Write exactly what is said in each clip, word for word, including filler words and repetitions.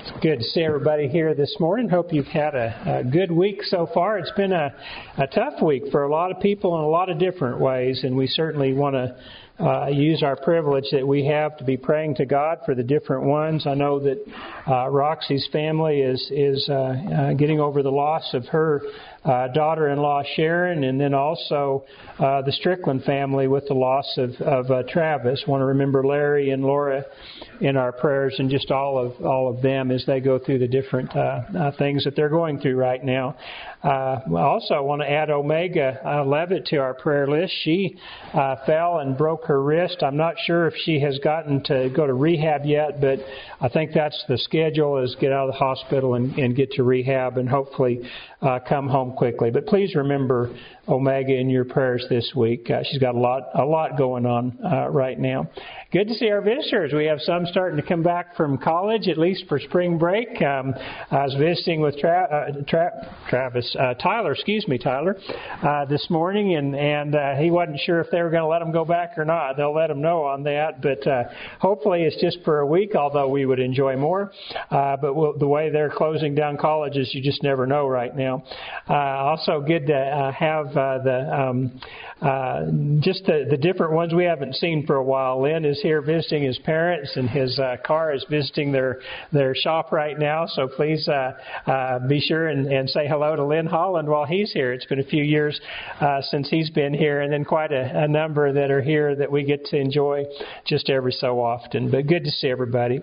It's good to see everybody here this morning. Hope you've had a, a good week so far. It's been a, a tough week for a lot of people in a lot of different ways, and we certainly want to uh, use our privilege that we have to be praying to God for the different ones. I know that uh, Roxy's family is is uh, uh, getting over the loss of her uh, daughter-in-law Sharon, and then also uh, the Strickland family with the loss of, of uh, Travis. I want to remember Larry and Laura in our prayers, and just all of all of them as they go through the different uh, uh, things that they're going through right now. Uh, I also want to add Omega uh, Levitt to our prayer list. She uh, fell and broke her wrist. I'm not sure if she has gotten to go to rehab yet, but I think that's the schedule, is get out of the hospital and, and get to rehab and hopefully uh, come home quickly. But please remember Omega in your prayers this week. Uh, she's got a lot a lot going on uh, right now. Good to see our visitors. We have some starting to come back from college, at least for spring break. Um, I was visiting with Tra- uh, Tra- Travis, uh, Tyler, excuse me, Tyler, uh, this morning, and, and uh, he wasn't sure if they were going to let him go back or not. They'll let him know on that, but uh, hopefully it's just for a week, although we would enjoy more. Uh, but we'll, the way they're closing down colleges, you just never know right now. Uh, also good to uh, have uh, the um, uh, just the, the different ones we haven't seen for a while. Lynn is here visiting his parents, and his uh, car is visiting their their shop right now. So please uh, uh, be sure and, and say hello to Lynn Holland while he's here. It's been a few years uh, since he's been here, and then quite a, a number that are here that we get to enjoy just every so often. But good to see everybody.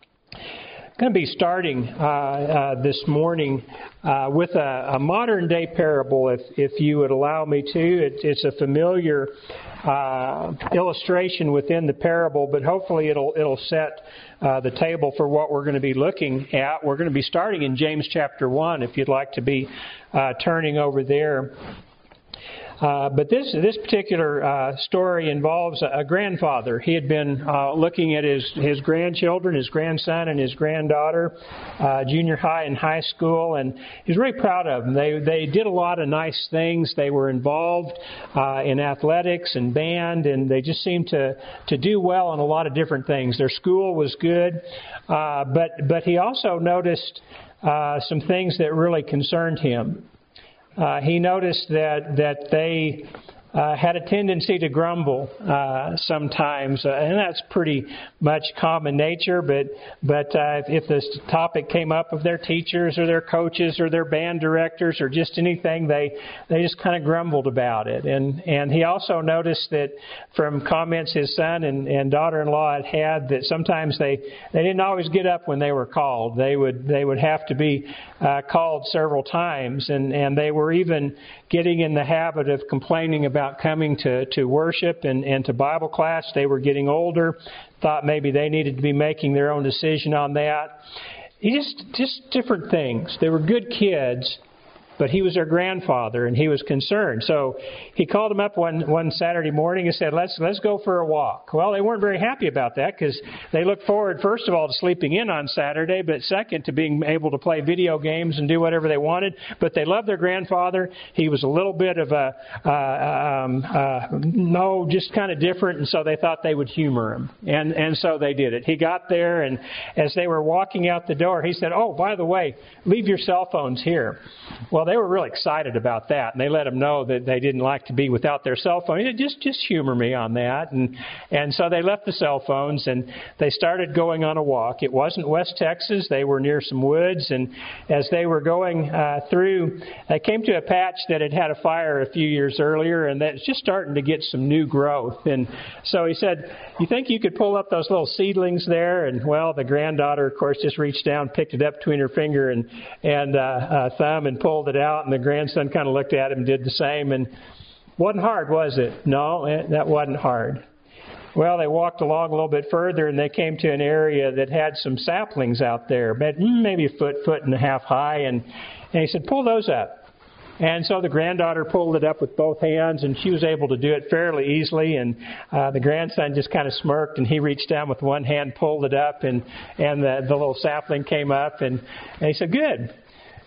Going to be starting uh, uh, this morning uh, with a, a modern-day parable, if if you would allow me to. It, it's a familiar uh, illustration within the parable, but hopefully it'll it'll set uh, the table for what we're going to be looking at. We're going to be starting in James chapter one, if you'd like to be uh, turning over there. Uh, but this this particular uh, story involves a, a grandfather. He had been uh, looking at his, his grandchildren, his grandson and his granddaughter, uh, junior high and high school, and he was really proud of them. They they did a lot of nice things. They were involved uh, in athletics and band, and they just seemed to, to do well in a lot of different things. Their school was good, uh, but but he also noticed uh, some things that really concerned him. Uh, he noticed that that they uh, had a tendency to grumble uh, sometimes, uh, and that's pretty much common nature. But but uh, if this topic came up of their teachers or their coaches or their band directors or just anything, they they just kind of grumbled about it. And and he also noticed that from comments his son and, and daughter-in-law had had, that sometimes they they didn't always get up when they were called. They would they would have to be uh, called several times, and and they were even getting in the habit of complaining about coming to, to worship and, and to Bible class. They were getting older, thought maybe they needed to be making their own decision on that. He just, just different things. They were good kids, but he was their grandfather, and he was concerned. So he called them up one one Saturday morning and said, let's let's go for a walk. Well, they weren't very happy about that, because they looked forward, first of all, to sleeping in on Saturday, but second, to being able to play video games and do whatever they wanted. But they loved their grandfather. He was a little bit of a, uh, um, uh, no, just kind of different, and so they thought they would humor him. And, and so they did it. He got there, and as they were walking out the door, he said, oh, by the way, leave your cell phones here. Well, they were really excited about that, and they let him know that they didn't like to be without their cell phone. He said, just just humor me on that. And and so they left the cell phones, and they started going on a walk. It wasn't West Texas. They were near some woods, and as they were going uh, through, they came to a patch that had had a fire a few years earlier, and that's just starting to get some new growth. And so he said, you think you could pull up those little seedlings there? And, well, the granddaughter, of course, just reached down, picked it up between her finger and, and uh, uh, thumb and pulled it out, and the grandson kind of looked at him and did the same. And wasn't hard, was it? No, that wasn't hard. Well, they walked along a little bit further, and they came to an area that had some saplings out there, maybe a foot, foot and a half high, and, and he said, pull those up. And so the granddaughter pulled it up with both hands, and she was able to do it fairly easily. And uh, the grandson just kind of smirked, and he reached down with one hand, pulled it up, and, and the, the little sapling came up. And, and he said, good.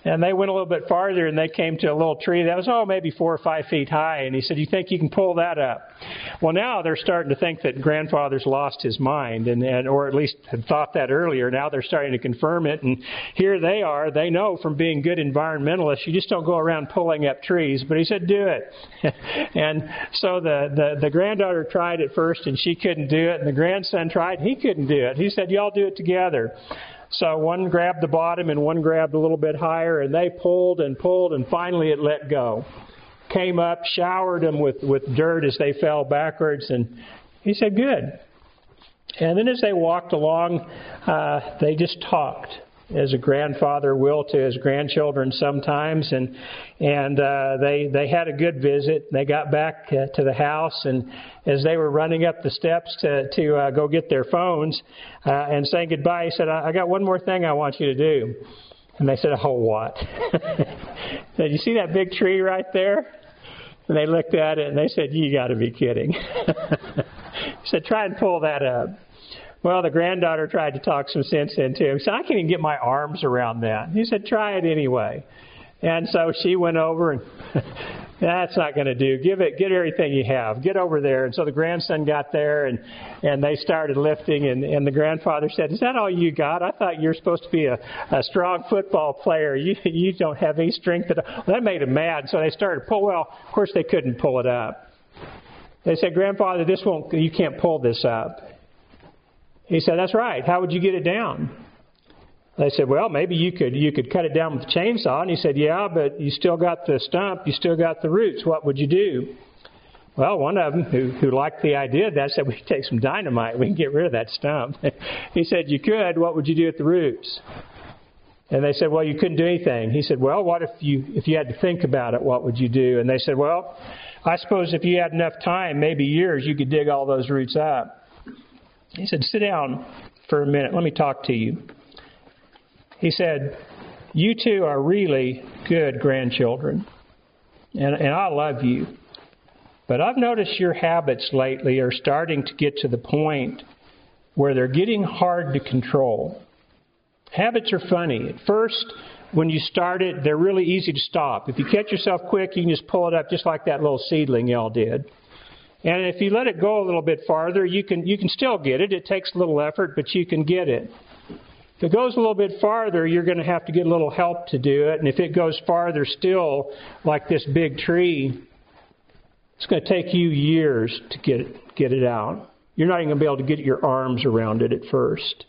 And they went a little bit farther, and they came to a little tree that was, oh, maybe four or five feet high. And he said, you think you can pull that up? Well, now they're starting to think that grandfather's lost his mind, and, and or at least had thought that earlier. Now they're starting to confirm it. And here they are. They know from being good environmentalists, you just don't go around pulling up trees. But he said, do it. And so the, the, the granddaughter tried at first, and she couldn't do it. And the grandson tried. He couldn't do it. He said, y'all do it together. So one grabbed the bottom and one grabbed a little bit higher, and they pulled and pulled, and finally it let go. Came up, showered them with, with dirt as they fell backwards, and he said, good. And then as they walked along, uh, they just talked, as a grandfather will to his grandchildren sometimes, and and uh, they they had a good visit. They got back uh, to the house, and as they were running up the steps to to uh, go get their phones uh, and saying goodbye, he said, I, "I got one more thing I want you to do." And they said, "Oh, what?" Said, "You see that big tree right there?" And they looked at it and they said, "You got to be kidding." He said, "Try and pull that up." Well, the granddaughter tried to talk some sense into him. He said, "I can't even get my arms around that." He said, "Try it anyway." And so she went over and, that's not going to do. Give it, get everything you have. Get over there. And so the grandson got there, and, and they started lifting. And, and the grandfather said, "Is that all you got? I thought you're supposed to be a, a strong football player. You you don't have any strength at all." Well, that made him mad. So they started to pull. Well, of course they couldn't pull it up. They said, "Grandfather, this won't. You can't pull this up." He said, "That's right. How would you get it down?" They said, "Well, maybe you could you could cut it down with a chainsaw." And he said, "Yeah, but you still got the stump. You still got the roots. What would you do?" Well, one of them who, who liked the idea of that said, "We can take some dynamite. We can get rid of that stump." He said, "You could. What would you do at the roots?" And they said, "Well, you couldn't do anything." He said, "Well, what if you if you had to think about it? What would you do?" And they said, "Well, I suppose if you had enough time, maybe years, you could dig all those roots up." He said, "Sit down for a minute. Let me talk to you." He said, "You two are really good grandchildren, and, and I love you. But I've noticed your habits lately are starting to get to the point where they're getting hard to control. Habits are funny. At first, when you start it, they're really easy to stop. If you catch yourself quick, you can just pull it up just like that little seedling y'all did. And if you let it go a little bit farther, you can you can still get it. It takes a little effort, but you can get it. If it goes a little bit farther, you're going to have to get a little help to do it. And if it goes farther still, like this big tree, it's going to take you years to get it, get it out. You're not even going to be able to get your arms around it at first.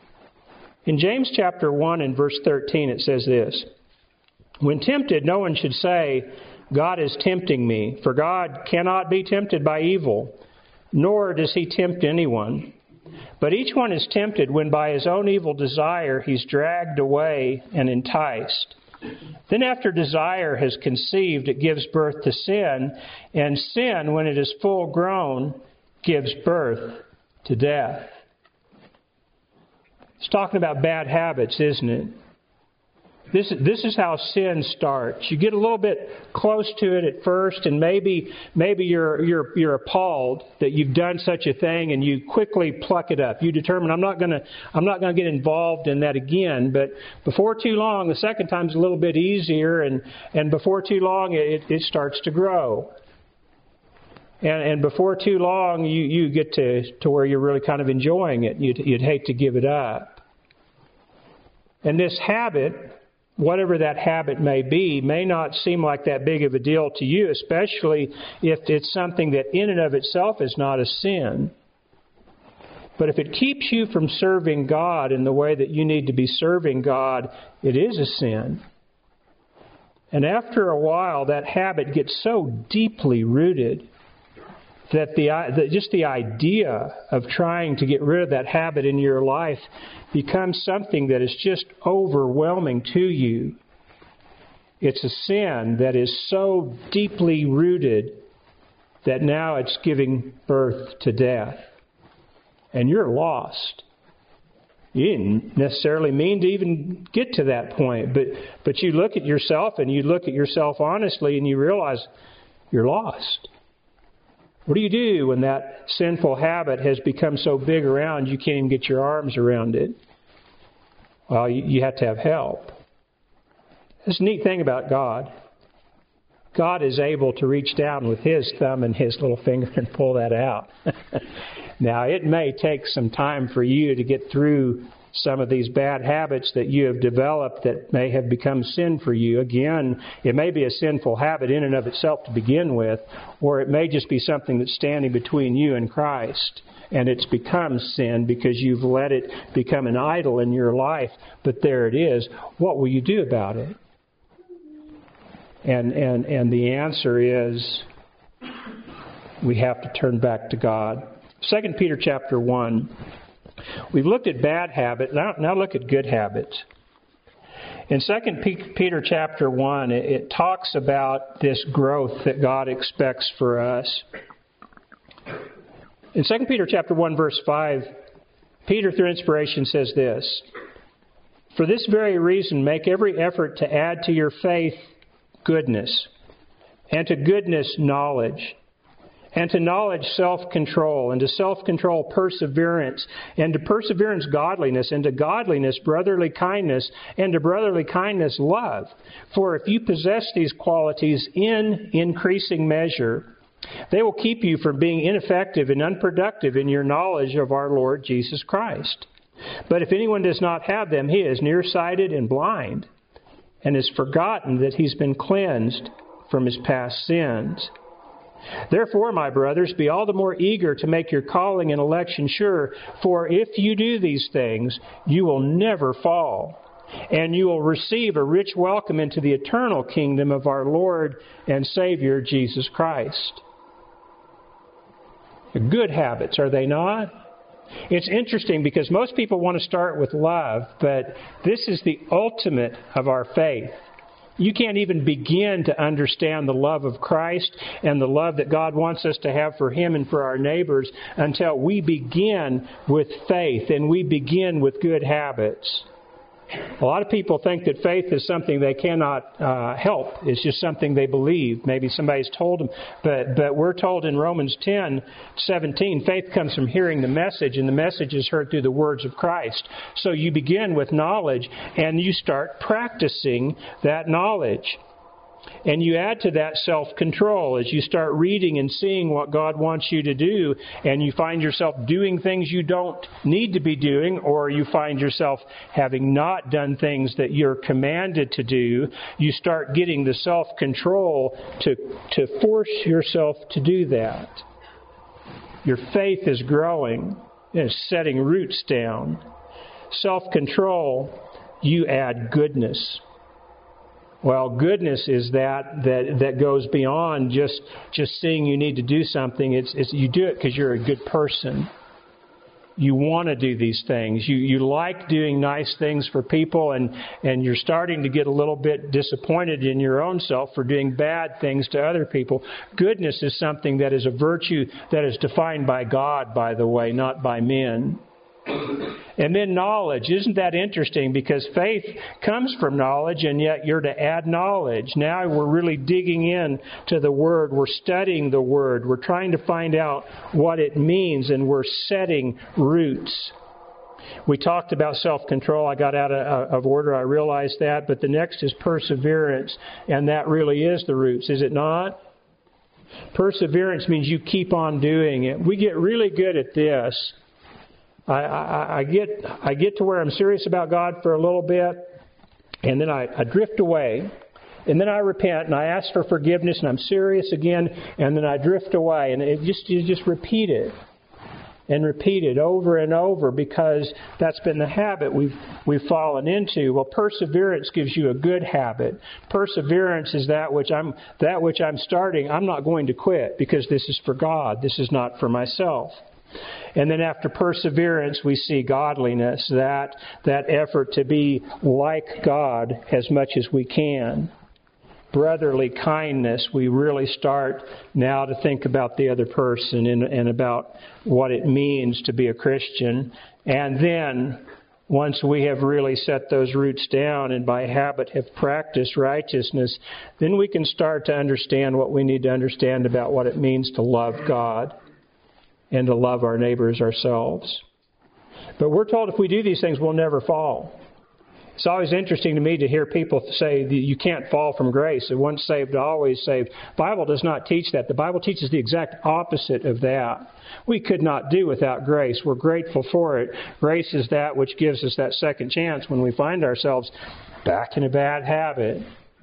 In James chapter one and verse thirteen, it says this, "When tempted, no one should say, 'God is tempting me,' for God cannot be tempted by evil, nor does he tempt anyone. But each one is tempted when by his own evil desire he's dragged away and enticed. Then after desire has conceived, it gives birth to sin, and sin, when it is full grown, gives birth to death." It's talking about bad habits, isn't it? This, this is how sin starts. You get a little bit close to it at first, and maybe maybe you're you're you're appalled that you've done such a thing, and you quickly pluck it up. You determine, I'm not gonna I'm not gonna get involved in that again. But before too long, the second time's a little bit easier, and, and before too long, it, it starts to grow. And, and before too long, you, you get to, to where you're really kind of enjoying it. You'd, you'd hate to give it up. And this habit, whatever that habit may be, may not seem like that big of a deal to you, especially if it's something that in and of itself is not a sin. But if it keeps you from serving God in the way that you need to be serving God, it is a sin. And after a while, that habit gets so deeply rooted that the that just the idea of trying to get rid of that habit in your life becomes something that is just overwhelming to you. It's a sin that is so deeply rooted that now it's giving birth to death. And you're lost. You didn't necessarily mean to even get to that point, but but you look at yourself and you look at yourself honestly and you realize you're lost. What do you do when that sinful habit has become so big around you can't even get your arms around it? Well, you, you have to have help. This neat thing about God. God is able to reach down with His thumb and His little finger and pull that out. Now, it may take some time for you to get through some of these bad habits that you have developed that may have become sin for you. Again, it may be a sinful habit in and of itself to begin with, or it may just be something that's standing between you and Christ, and it's become sin because you've let it become an idol in your life. But there it is. What will you do about it? And and and the answer is we have to turn back to God. Second Peter chapter one. We've looked at bad habits. Now, now look at good habits. In Second Peter chapter one, it, it talks about this growth that God expects for us. In Second Peter chapter one, verse five, Peter, through inspiration, says this: "For this very reason, make every effort to add to your faith goodness, and to goodness knowledge, and to knowledge self-control, and to self-control perseverance, and to perseverance godliness, and to godliness brotherly kindness, and to brotherly kindness love. For if you possess these qualities in increasing measure, they will keep you from being ineffective and unproductive in your knowledge of our Lord Jesus Christ. But if anyone does not have them, he is nearsighted and blind, and has forgotten that he's been cleansed from his past sins. Therefore, my brothers, be all the more eager to make your calling and election sure, for if you do these things, you will never fall, and you will receive a rich welcome into the eternal kingdom of our Lord and Savior, Jesus Christ." Good habits, are they not? It's interesting because most people want to start with love, but this is the ultimate of our faith. You can't even begin to understand the love of Christ and the love that God wants us to have for Him and for our neighbors until we begin with faith and we begin with good habits. A lot of people think that faith is something they cannot uh, help. It's just something they believe. Maybe somebody's told them. But but we're told in Romans ten seventeen, faith comes from hearing the message, and the message is heard through the words of Christ. So you begin with knowledge, and you start practicing that knowledge. And you add to that self-control as you start reading and seeing what God wants you to do, and you find yourself doing things you don't need to be doing, or you find yourself having not done things that you're commanded to do. You start getting the self-control to, to force yourself to do that. Your faith is growing and is setting roots down. Self-control, you add goodness. Well, goodness is that that, that goes beyond just just seeing you need to do something. It's, it's you do it because you're a good person. You want to do these things. You you like doing nice things for people, and, and you're starting to get a little bit disappointed in your own self for doing bad things to other people. Goodness is something that is a virtue that is defined by God, by the way, not by men. And then knowledge. Isn't that interesting? Because faith comes from knowledge, and yet you're to add knowledge. Now we're really digging in to the Word. We're studying the Word. We're trying to find out what it means, and we're setting roots. We talked about self-control. I got out of, of order. I realized that. But the next is perseverance, and that really is the roots, is it not? Perseverance means you keep on doing it. We get really good at this. I, I, I get I get to where I'm serious about God for a little bit, and then I, I drift away, and then I repent, and I ask for forgiveness, and I'm serious again, and then I drift away, and it just you just repeat it, and repeat it over and over because that's been the habit we've we've fallen into. Well, perseverance gives you a good habit. Perseverance is that which I'm that which I'm starting. I'm not going to quit because this is for God. This is not for myself. And then after perseverance, we see godliness, that that effort to be like God as much as we can. Brotherly kindness, we really start now to think about the other person and, and about what it means to be a Christian. And then, once we have really set those roots down and by habit have practiced righteousness, then we can start to understand what we need to understand about what it means to love God and to love our neighbors ourselves. But we're told if we do these things, we'll never fall. It's always interesting to me to hear people say that you can't fall from grace. That once saved, always saved. The Bible does not teach that. The Bible teaches the exact opposite of that. We could not do without grace. We're grateful for it. Grace is that which gives us that second chance when we find ourselves back in a bad habit.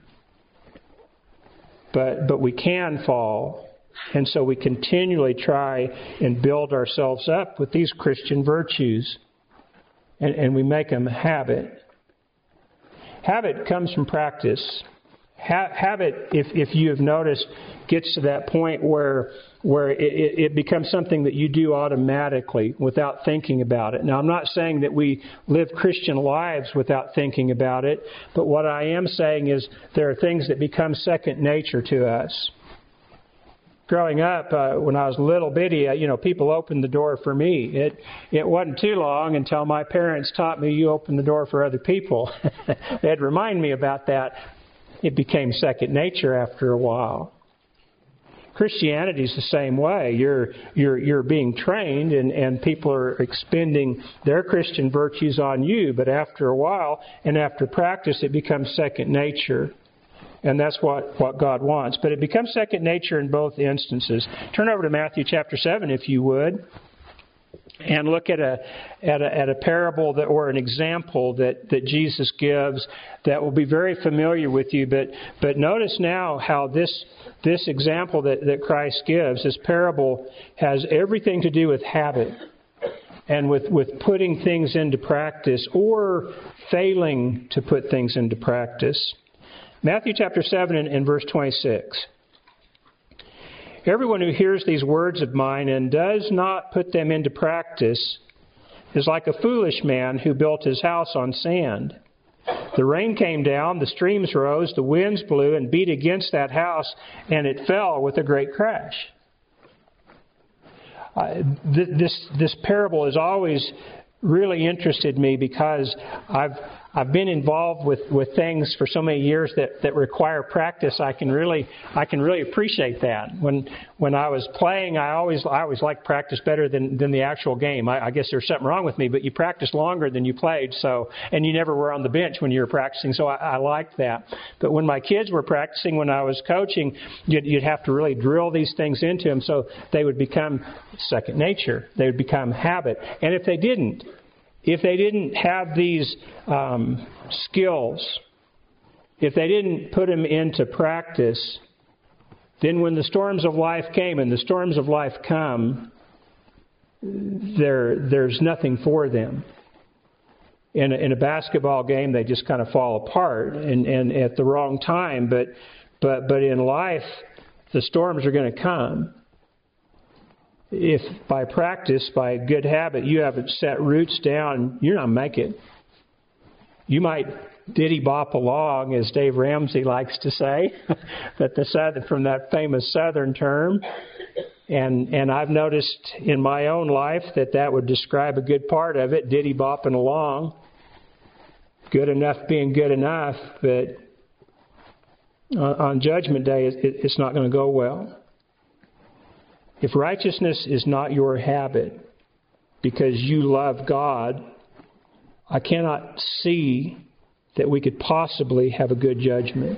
But but we can fall. And so we continually try and build ourselves up with these Christian virtues. And, and we make them a habit. Habit comes from practice. Ha- habit, if, if you have noticed, gets to that point where where it, it becomes something that you do automatically without thinking about it. Now, I'm not saying that we live Christian lives without thinking about it, but what I am saying is there are things that become second nature to us. Growing up, uh, when I was little bitty, uh, you know, people opened the door for me. It it wasn't too long until my parents taught me you open the door for other people. They'd remind me about that. It became second nature after a while. Christianity is the same way. You're you're you're being trained, and, and people are expending their Christian virtues on you. But after a while, and after practice, it becomes second nature. And that's what, what God wants. But it becomes second nature in both instances. Turn over to Matthew chapter seven, if you would, and look at a at a, at a parable that, or an example that, that Jesus gives that will be very familiar with you. But but notice now how this this example that, that Christ gives, this parable, has everything to do with habit and with, with putting things into practice or failing to put things into practice. Matthew chapter seven and, and verse twenty-six. Everyone who hears these words of mine and does not put them into practice is like a foolish man who built his house on sand. The rain came down, the streams rose, the winds blew and beat against that house, and it fell with a great crash. Uh, th- this this parable has always really interested me because I've I've been involved with, with things for so many years that, that require practice. I can really I can really appreciate that. When when I was playing, I always I always liked practice better than, than the actual game. I, I guess there's something wrong with me, but you practiced longer than you played, so and you never were on the bench when you were practicing, so I, I liked that. But when my kids were practicing, when I was coaching, you'd, you'd have to really drill these things into them so they would become second nature. They would become habit. And if they didn't, If they didn't have these um, skills, if they didn't put them into practice, then when the storms of life came, and the storms of life come, there there's nothing for them. In a, in a basketball game, they just kind of fall apart, and, and at the wrong time. But but but in life, the storms are going to come. If by practice, by good habit, you haven't set roots down, you're not making it. You might diddy bop along, as Dave Ramsey likes to say, that the southern, from that famous Southern term. And and I've noticed in my own life that that would describe a good part of it, diddy bopping along. Good enough being good enough, but on, on Judgment Day, it, it's not going to go well. If righteousness is not your habit because you love God, I cannot see that we could possibly have a good judgment.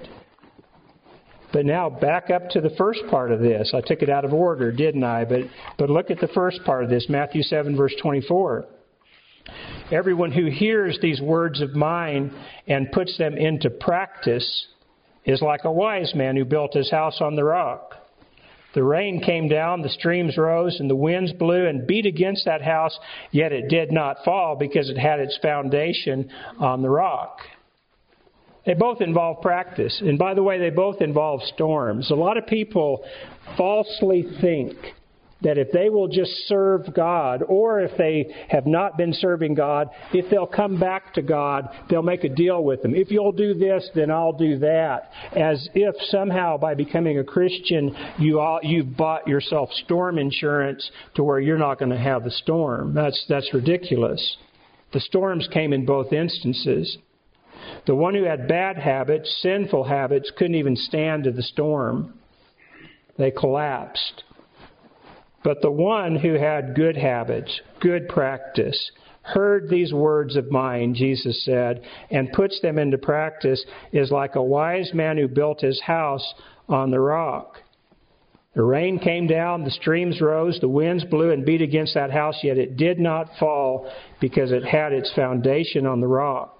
But now back up to the first part of this. I took it out of order, didn't I? But but look at the first part of this, Matthew seven, verse twenty-four. Everyone who hears these words of mine and puts them into practice is like a wise man who built his house on the rock. The rain came down, the streams rose, and the winds blew and beat against that house, yet it did not fall because it had its foundation on the rock. They both involve practice. And by the way, they both involve storms. A lot of people falsely think that if they will just serve God, or if they have not been serving God, if they'll come back to God, they'll make a deal with Him. If you'll do this, then I'll do that. As if somehow by becoming a Christian, you all, you've bought yourself storm insurance to where you're not going to have the storm. That's, that's ridiculous. The storms came in both instances. The one who had bad habits, sinful habits, couldn't even stand to the storm. They collapsed. But the one who had good habits, good practice, heard these words of mine, Jesus said, and puts them into practice is like a wise man who built his house on the rock. The rain came down, the streams rose, the winds blew and beat against that house, yet it did not fall because it had its foundation on the rock.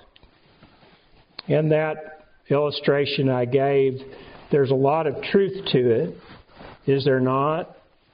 In that illustration I gave, there's a lot of truth to it, is there not?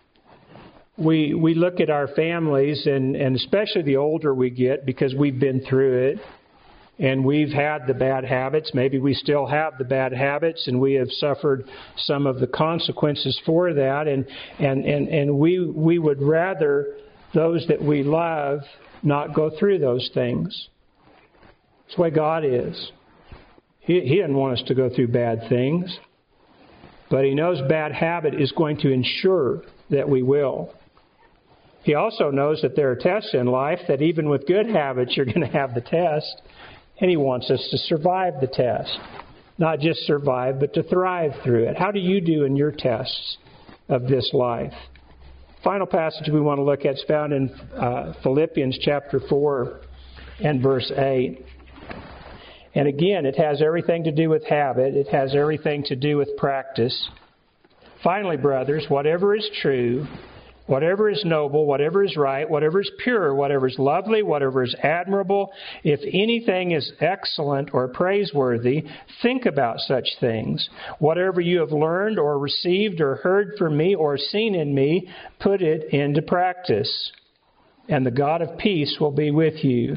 We we look at our families, and, and especially the older we get, because we've been through it, and we've had the bad habits. Maybe we still have the bad habits, and we have suffered some of the consequences for that. And and, and, and we we would rather those that we love not go through those things. It's the way God is. He, he doesn't want us to go through bad things. But He knows bad habit is going to ensure that we will. He also knows that there are tests in life, that even with good habits, you're going to have the test. And He wants us to survive the test. Not just survive, but to thrive through it. How do you do in your tests of this life? Final passage we want to look at is found in uh, Philippians chapter four and verse eight. And again, it has everything to do with habit. It has everything to do with practice. Finally, brothers, whatever is true, whatever is noble, whatever is right, whatever is pure, whatever is lovely, whatever is admirable, if anything is excellent or praiseworthy, think about such things. Whatever you have learned or received or heard from me or seen in me, put it into practice. And the God of peace will be with you.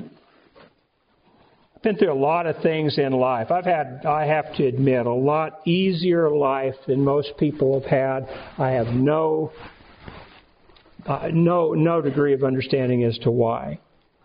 I've been through a lot of things in life. I've had, I have to admit, a lot easier life than most people have had. I have no Uh, no, no degree of understanding as to why.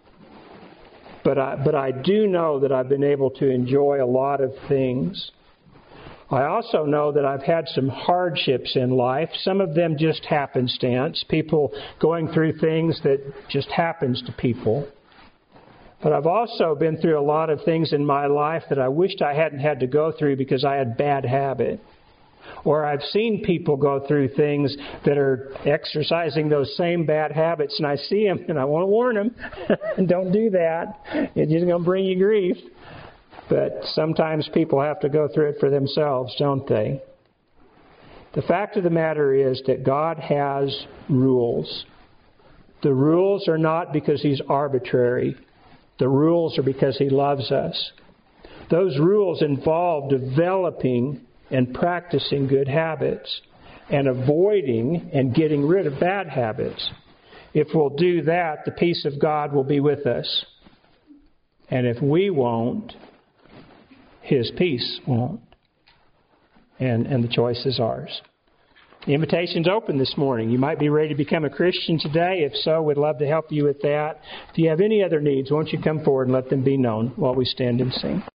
But I, but I do know that I've been able to enjoy a lot of things. I also know that I've had some hardships in life. Some of them just happenstance. People going through things that just happens to people. But I've also been through a lot of things in my life that I wished I hadn't had to go through because I had bad habit. Or I've seen people go through things that are exercising those same bad habits, and I see them, and I want to warn them, don't do that. It's just going to bring you grief. But sometimes people have to go through it for themselves, don't they? The fact of the matter is that God has rules. The rules are not because He's arbitrary. The rules are because He loves us. Those rules involve developing and practicing good habits, and avoiding and getting rid of bad habits. If we'll do that, the peace of God will be with us. And if we won't, His peace won't. And, and the choice is ours. The invitation's open this morning. You might be ready to become a Christian today. If so, we'd love to help you with that. If you have any other needs, won't you come forward and let them be known while we stand and sing.